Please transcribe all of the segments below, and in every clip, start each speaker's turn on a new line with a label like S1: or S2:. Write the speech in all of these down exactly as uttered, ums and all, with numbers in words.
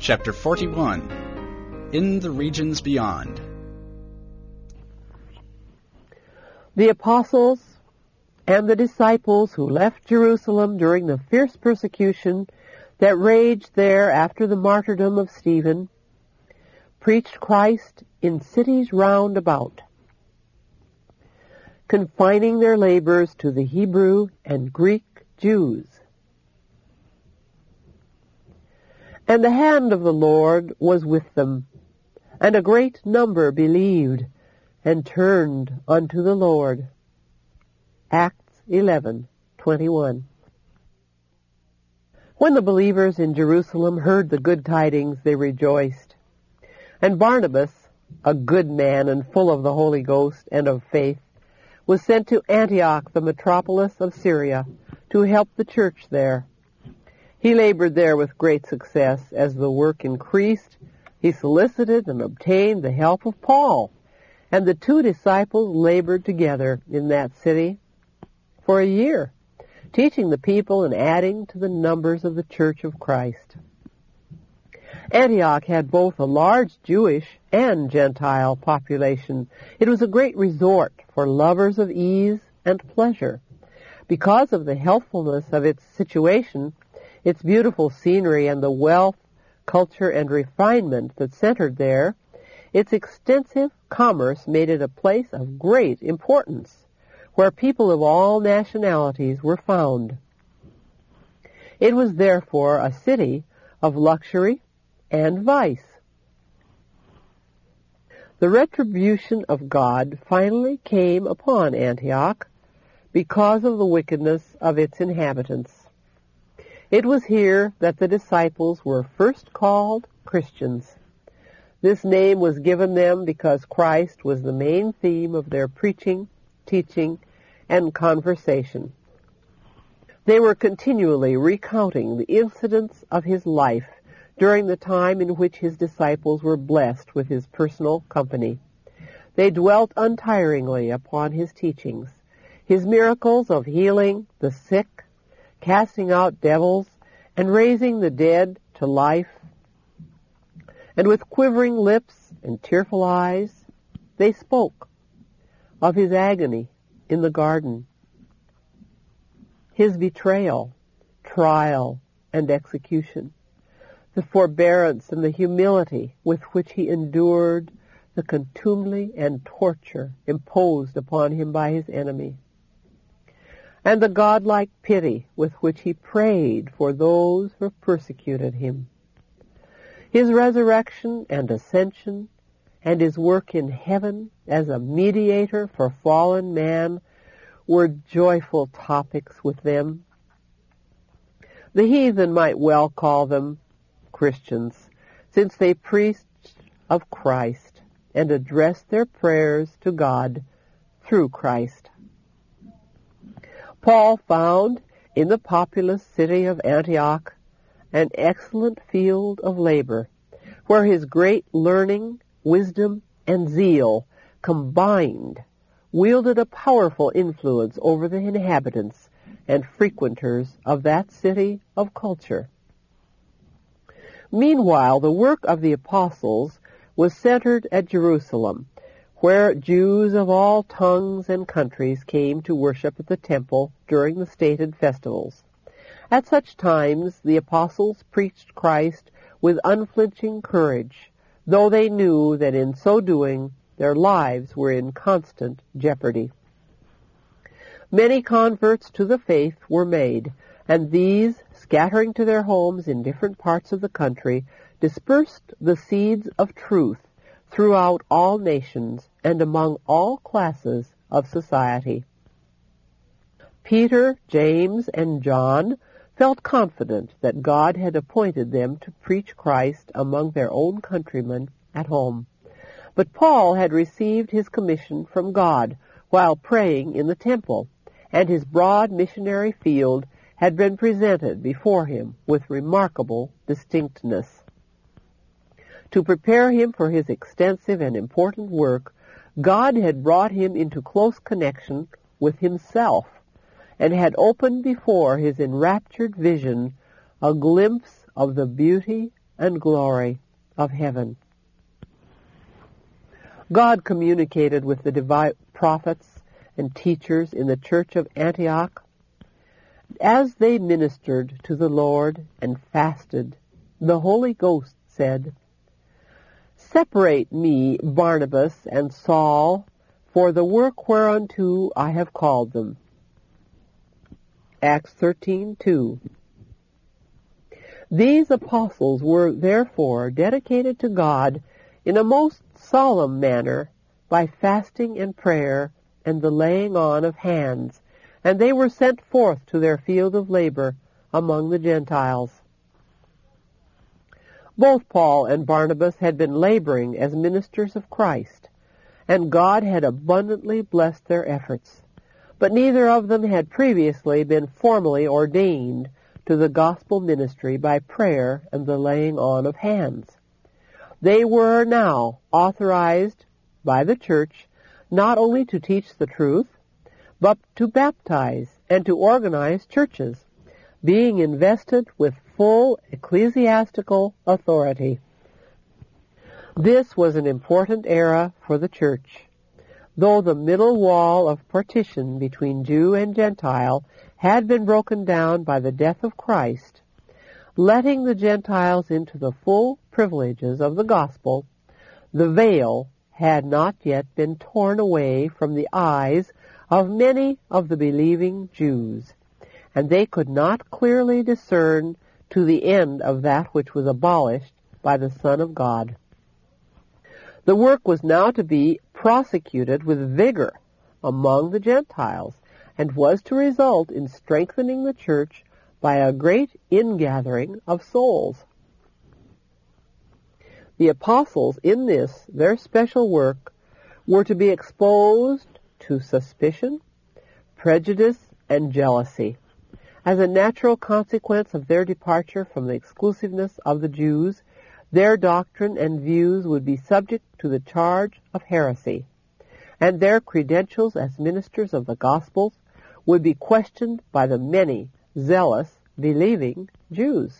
S1: Chapter forty-one, In the Regions Beyond.
S2: The apostles and the disciples who left Jerusalem during the fierce persecution that raged there after the martyrdom of Stephen preached Christ in cities round about, confining their labors to the Hebrew and Greek Jews. And the hand of the Lord was with them, and a great number believed and turned unto the Lord. Acts eleven twenty-one. When the believers in Jerusalem heard the good tidings, they rejoiced. And Barnabas, a good man and full of the Holy Ghost and of faith, was sent to Antioch, the metropolis of Syria, to help the church there. He labored there with great success. As the work increased, he solicited and obtained the help of Paul, and the two disciples labored together in that city for a year, teaching the people and adding to the numbers of the church of Christ. Antioch had both a large Jewish and Gentile population. It was a great resort for lovers of ease and pleasure. Because of the healthfulness of its situation, its beautiful scenery, and the wealth, culture, and refinement that centered there, its extensive commerce made it a place of great importance, where people of all nationalities were found. It was therefore a city of luxury and vice. The retribution of God finally came upon Antioch because of the wickedness of its inhabitants. It was here that the disciples were first called Christians. This name was given them because Christ was the main theme of their preaching, teaching, and conversation. They were continually recounting the incidents of his life during the time in which his disciples were blessed with his personal company. They dwelt untiringly upon his teachings, his miracles of healing the sick, casting out devils, and raising the dead to life. And with quivering lips and tearful eyes, they spoke of his agony in the garden, his betrayal, trial, and execution, the forbearance and the humility with which he endured the contumely and torture imposed upon him by his enemy, and the godlike pity with which he prayed for those who persecuted him. His resurrection and ascension, and his work in heaven as a mediator for fallen man, were joyful topics with them. The heathen might well call them Christians, since they preached of Christ and addressed their prayers to God through Christ. Paul found in the populous city of Antioch an excellent field of labor, where his great learning, wisdom, and zeal combined wielded a powerful influence over the inhabitants and frequenters of that city of culture. Meanwhile, the work of the apostles was centered at Jerusalem, where Jews of all tongues and countries came to worship at the temple during the stated festivals. At such times, the apostles preached Christ with unflinching courage, though they knew that in so doing their lives were in constant jeopardy. Many converts to the faith were made, and these, scattering to their homes in different parts of the country, dispersed the seeds of truth throughout all nations and among all classes of society. Peter, James, and John felt confident that God had appointed them to preach Christ among their own countrymen at home. But Paul had received his commission from God while praying in the temple, and his broad missionary field had been presented before him with remarkable distinctness. To prepare him for his extensive and important work, God had brought him into close connection with himself, and had opened before his enraptured vision a glimpse of the beauty and glory of heaven. God communicated with the divine prophets and teachers in the church of Antioch. As they ministered to the Lord and fasted, the Holy Ghost said, "Separate me, Barnabas and Saul, for the work whereunto I have called them." Acts thirteen two. These apostles were therefore dedicated to God in a most solemn manner by fasting and prayer and the laying on of hands, and they were sent forth to their field of labor among the Gentiles. Both Paul and Barnabas had been laboring as ministers of Christ, and God had abundantly blessed their efforts. But neither of them had previously been formally ordained to the gospel ministry by prayer and the laying on of hands. They were now authorized by the church not only to teach the truth, but to baptize and to organize churches, being invested with full ecclesiastical authority. This was an important era for the church. Though the middle wall of partition between Jew and Gentile had been broken down by the death of Christ, letting the Gentiles into the full privileges of the gospel, the veil had not yet been torn away from the eyes of many of the believing Jews, and they could not clearly discern to the end of that which was abolished by the Son of God. The work was now to be prosecuted with vigor among the Gentiles, and was to result in strengthening the church by a great ingathering of souls. The apostles in this, their special work, were to be exposed to suspicion, prejudice, and jealousy. As a natural consequence of their departure from the exclusiveness of the Jews, their doctrine and views would be subject to the charge of heresy, and their credentials as ministers of the gospel would be questioned by the many zealous, believing Jews.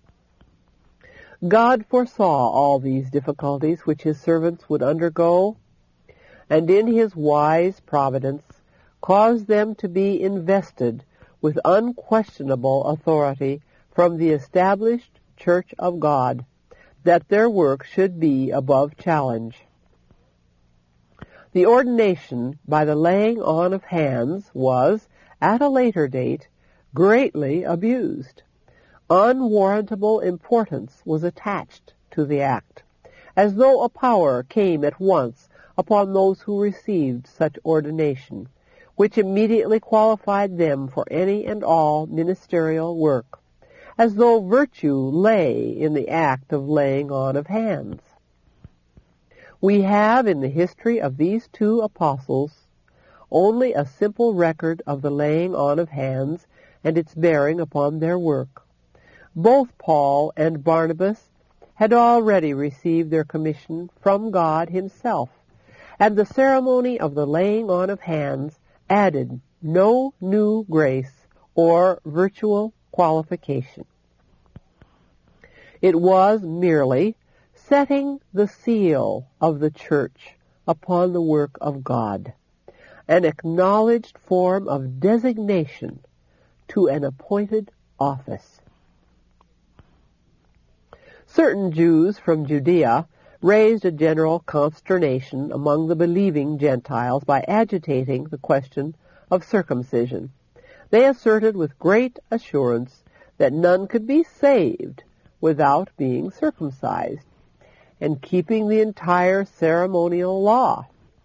S2: God foresaw all these difficulties which his servants would undergo, and in his wise providence caused them to be invested with unquestionable authority from the established Church of God, that their work should be above challenge. The ordination by the laying on of hands was, at a later date, greatly abused. Unwarrantable importance was attached to the act, as though a power came at once upon those who received such ordination, which immediately qualified them for any and all ministerial work, as though virtue lay in the act of laying on of hands. We have in the history of these two apostles only a simple record of the laying on of hands and its bearing upon their work. Both Paul and Barnabas had already received their commission from God himself, and the ceremony of the laying on of hands added no new grace or virtual qualification. It was merely setting the seal of the church upon the work of God, an acknowledged form of designation to an appointed office. Certain Jews from Judea raised a general consternation among the believing Gentiles by agitating the question of circumcision. They asserted with great assurance that none could be saved without being circumcised and keeping the entire ceremonial law.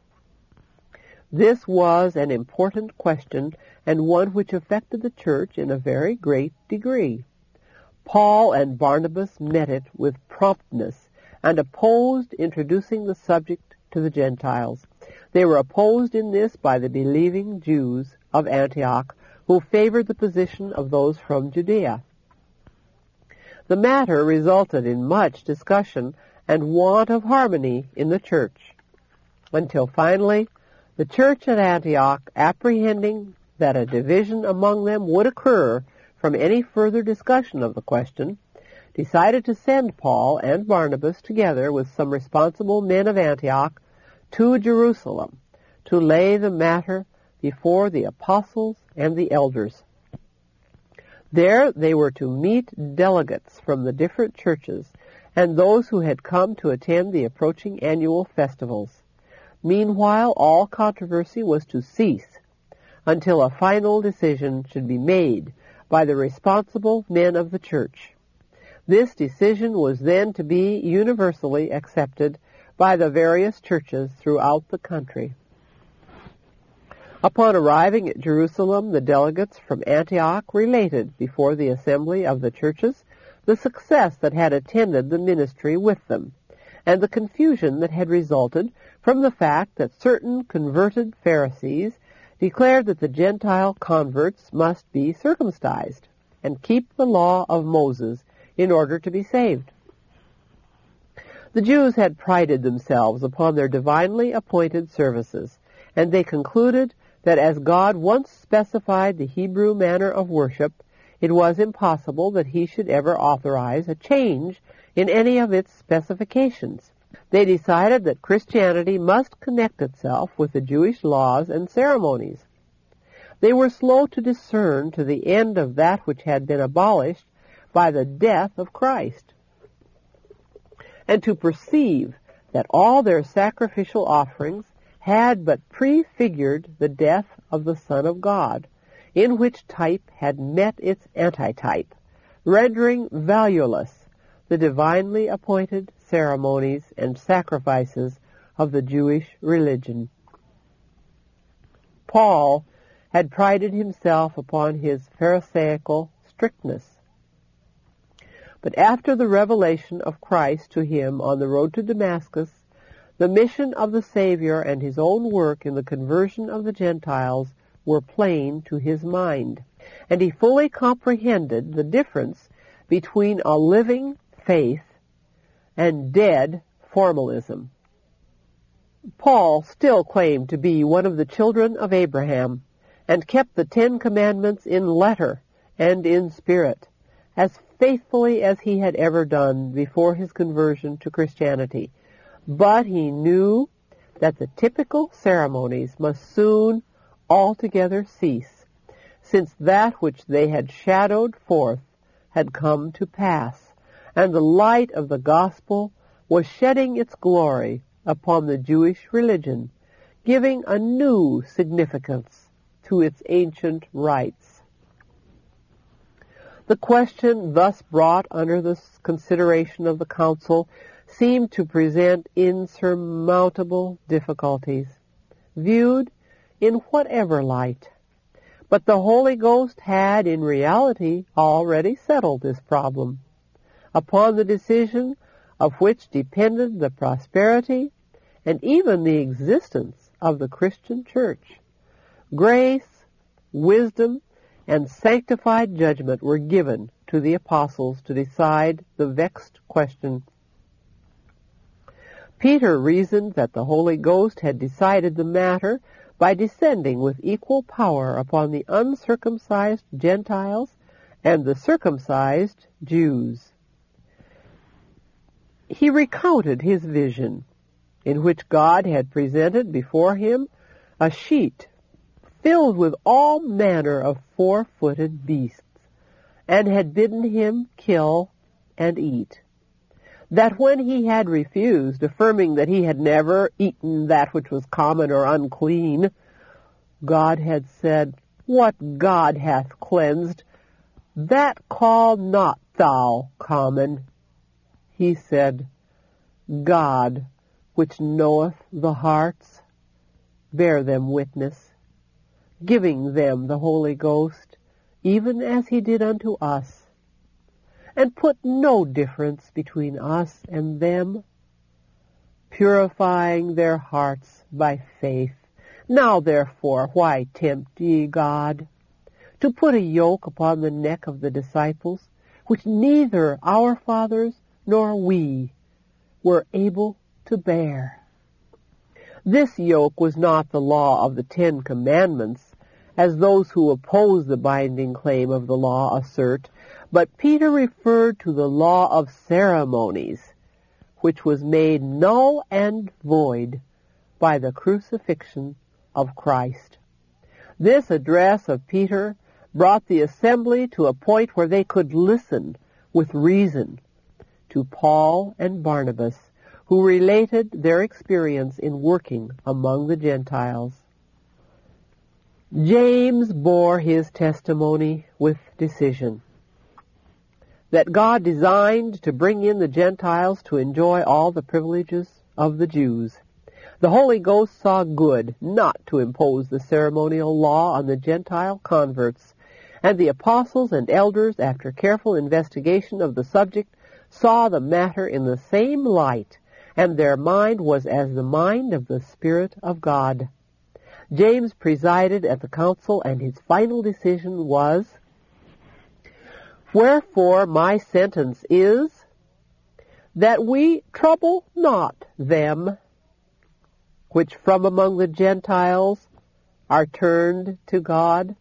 S2: This was an important question and one which affected the church in a very great degree. Paul and Barnabas met it with promptness and opposed introducing the subject to the Gentiles. They were opposed in this by the believing Jews of Antioch, who favored the position of those from Judea. The matter resulted in much discussion and want of harmony in the church, until finally the church at Antioch, apprehending that a division among them would occur from any further discussion of the question, decided to send Paul and Barnabas together with some responsible men of Antioch to Jerusalem to lay the matter before the apostles and the elders. There they were to meet delegates from the different churches and those who had come to attend the approaching annual festivals. Meanwhile, all controversy was to cease until a final decision should be made by the responsible men of the church. This decision was then to be universally accepted by the various churches throughout the country. Upon arriving at Jerusalem, the delegates from Antioch related before the assembly of the churches the success that had attended the ministry with them, and the confusion that had resulted from the fact that certain converted Pharisees declared that the Gentile converts must be circumcised and keep the law of Moses in order to be saved. The Jews had prided themselves upon their divinely appointed services, and they concluded that as God once specified the Hebrew manner of worship, it was impossible that he should ever authorize a change in any of its specifications. They decided that Christianity must connect itself with the Jewish laws and ceremonies. They were slow to discern to the end of that which had been abolished by the death of Christ, and to perceive that all their sacrificial offerings had but prefigured the death of the Son of God, in which type had met its antitype, rendering valueless the divinely appointed ceremonies and sacrifices of the Jewish religion. Paul had prided himself upon his pharisaical strictness. But after the revelation of Christ to him on the road to Damascus, the mission of the Savior and his own work in the conversion of the Gentiles were plain to his mind, and he fully comprehended the difference between a living faith and dead formalism. Paul still claimed to be one of the children of Abraham and kept the Ten Commandments in letter and in spirit, as faithfully as he had ever done before his conversion to Christianity. But he knew that the typical ceremonies must soon altogether cease, since that which they had shadowed forth had come to pass, and the light of the gospel was shedding its glory upon the Jewish religion, giving a new significance to its ancient rites. The question thus brought under the consideration of the council seemed to present insurmountable difficulties, viewed in whatever light. But the Holy Ghost had in reality already settled this problem, upon the decision of which depended the prosperity and even the existence of the Christian church. Grace, wisdom, and sanctified judgment were given to the apostles to decide the vexed question. Peter reasoned that the Holy Ghost had decided the matter by descending with equal power upon the uncircumcised Gentiles and the circumcised Jews. He recounted his vision, in which God had presented before him a sheet filled with all manner of four-footed beasts, and had bidden him kill and eat. That when he had refused, affirming that he had never eaten that which was common or unclean, God had said, "What God hath cleansed, that call not thou common." He said, "God, which knoweth the hearts, bear them witness, giving them the Holy Ghost, even as he did unto us, and put no difference between us and them, purifying their hearts by faith. Now therefore, why tempt ye God, to put a yoke upon the neck of the disciples, which neither our fathers nor we were able to bear?" This yoke was not the law of the Ten Commandments, as those who oppose the binding claim of the law assert, But Peter referred to the law of ceremonies, which was made null and void by the crucifixion of Christ. This address of Peter brought the assembly to a point where they could listen with reason to Paul and Barnabas, who related their experience in working among the Gentiles. James bore his testimony with decision that God designed to bring in the Gentiles to enjoy all the privileges of the Jews. The Holy Ghost saw good not to impose the ceremonial law on the Gentile converts, and the apostles and elders, after careful investigation of the subject, saw the matter in the same light, and their mind was as the mind of the Spirit of God. James presided at the council, and his final decision was, "Wherefore my sentence is, that we trouble not them which from among the Gentiles are turned to God."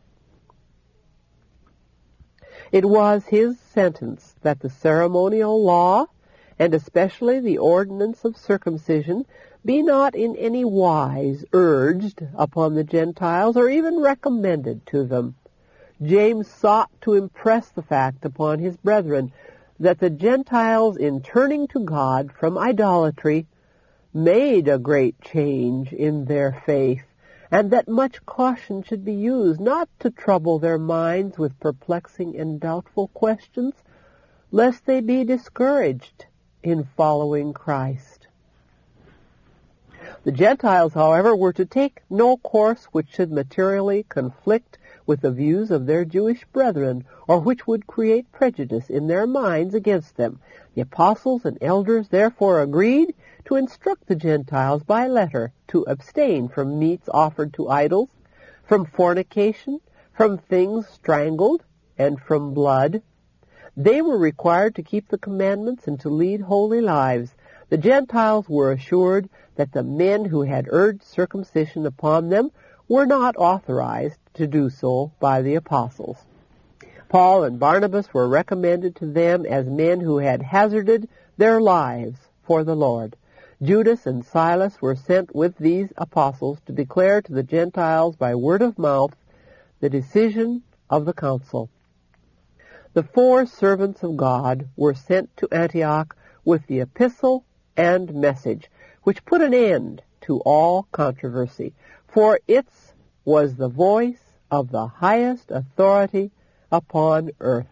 S2: It was his sentence that the ceremonial law, and especially the ordinance of circumcision, be not in any wise urged upon the Gentiles or even recommended to them. James sought to impress the fact upon his brethren that the Gentiles, in turning to God from idolatry, made a great change in their faith, and that much caution should be used not to trouble their minds with perplexing and doubtful questions, lest they be discouraged in following Christ. The Gentiles, however, were to take no course which should materially conflict with the views of their Jewish brethren, or which would create prejudice in their minds against them. The apostles and elders therefore agreed to instruct the Gentiles by letter to abstain from meats offered to idols, from fornication, from things strangled, and from blood. They were required to keep the commandments and to lead holy lives. The Gentiles were assured that the men who had urged circumcision upon them were not authorized to do so by the apostles. Paul and Barnabas were recommended to them as men who had hazarded their lives for the Lord. Judas and Silas were sent with these apostles to declare to the Gentiles by word of mouth the decision of the council. The four servants of God were sent to Antioch with the epistle and message, which put an end to all controversy, for it was the voice of the highest authority upon earth.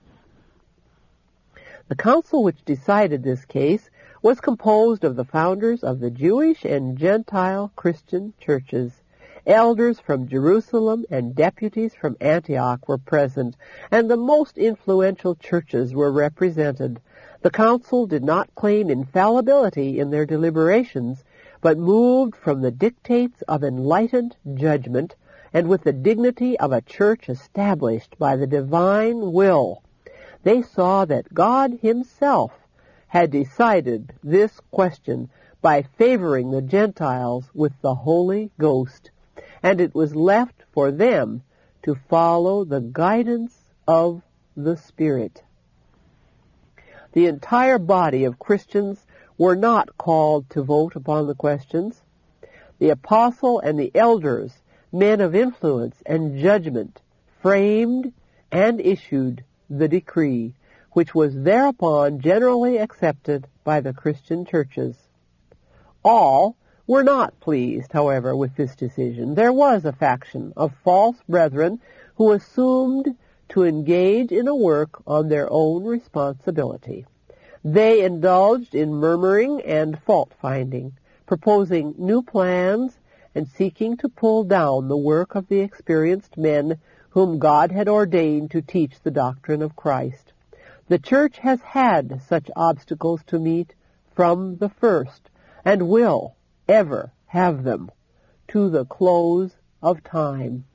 S2: The council which decided this case was composed of the founders of the Jewish and Gentile Christian churches. Elders from Jerusalem and deputies from Antioch were present, and the most influential churches were represented. The council did not claim infallibility in their deliberations, but moved from the dictates of enlightened judgment and with the dignity of a church established by the divine will. They saw that God himself had decided this question by favoring the Gentiles with the Holy Ghost, and it was left for them to follow the guidance of the Spirit. The entire body of Christians were not called to vote upon the questions. The apostle and the elders, men of influence and judgment, framed and issued the decree, which was thereupon generally accepted by the Christian churches. All were not pleased, however, with this decision. There was a faction of false brethren who assumed to engage in a work on their own responsibility. They indulged in murmuring and fault-finding, proposing new plans and seeking to pull down the work of the experienced men whom God had ordained to teach the doctrine of Christ. The church has had such obstacles to meet from the first, and will ever have them to the close of time.